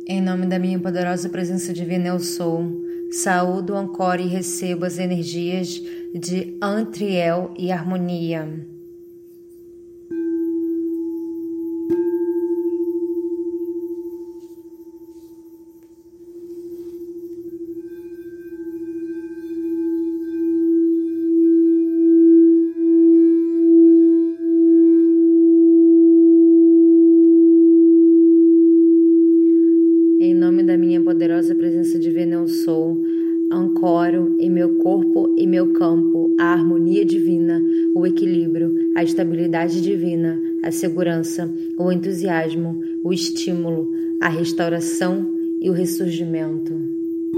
Em nome da minha poderosa presença divina eu sou, saúdo, ancoro e recebo as energias de Antriel e harmonia. Em nome da minha poderosa presença divina eu sou, ancoro em meu corpo e meu campo a harmonia divina, o equilíbrio, a estabilidade divina, a segurança, o entusiasmo, o estímulo, a restauração e o ressurgimento.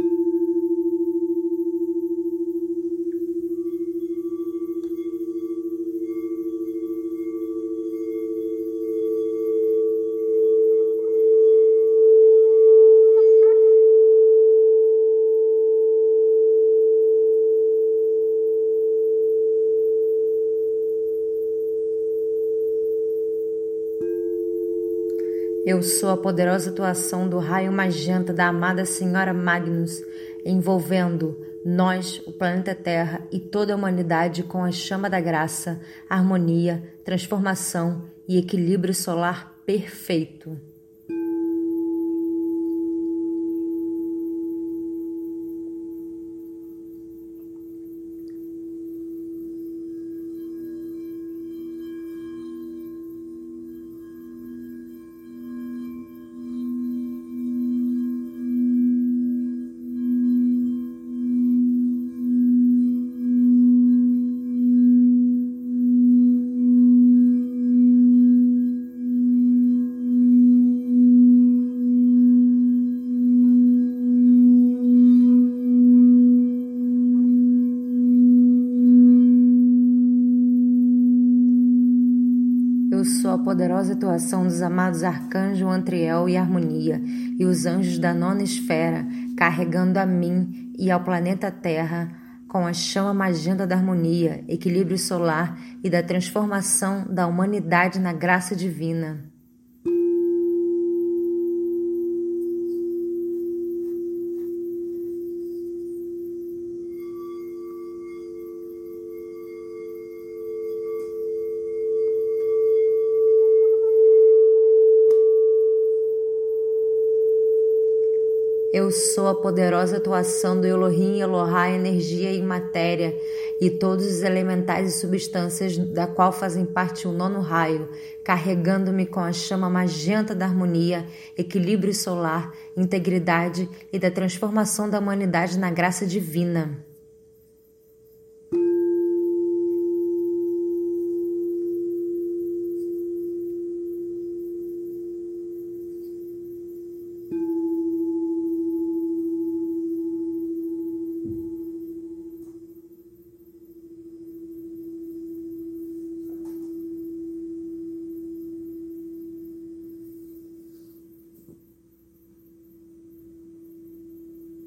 Eu sou a poderosa atuação do raio magenta da amada Senhora Magnus, envolvendo nós, o planeta Terra e toda a humanidade com a chama da graça, harmonia, transformação e equilíbrio solar perfeito. Eu sou a poderosa atuação dos amados arcanjos Antriel e Harmonia e os anjos da nona esfera, carregando a mim e ao planeta Terra com a chama magenta da harmonia, equilíbrio solar e da transformação da humanidade na graça divina. Eu sou a poderosa atuação do Elohim e Elohá, energia e matéria, e todos os elementais e substâncias da qual fazem parte o nono raio, carregando-me com a chama magenta da harmonia, equilíbrio solar, integridade e da transformação da humanidade na graça divina.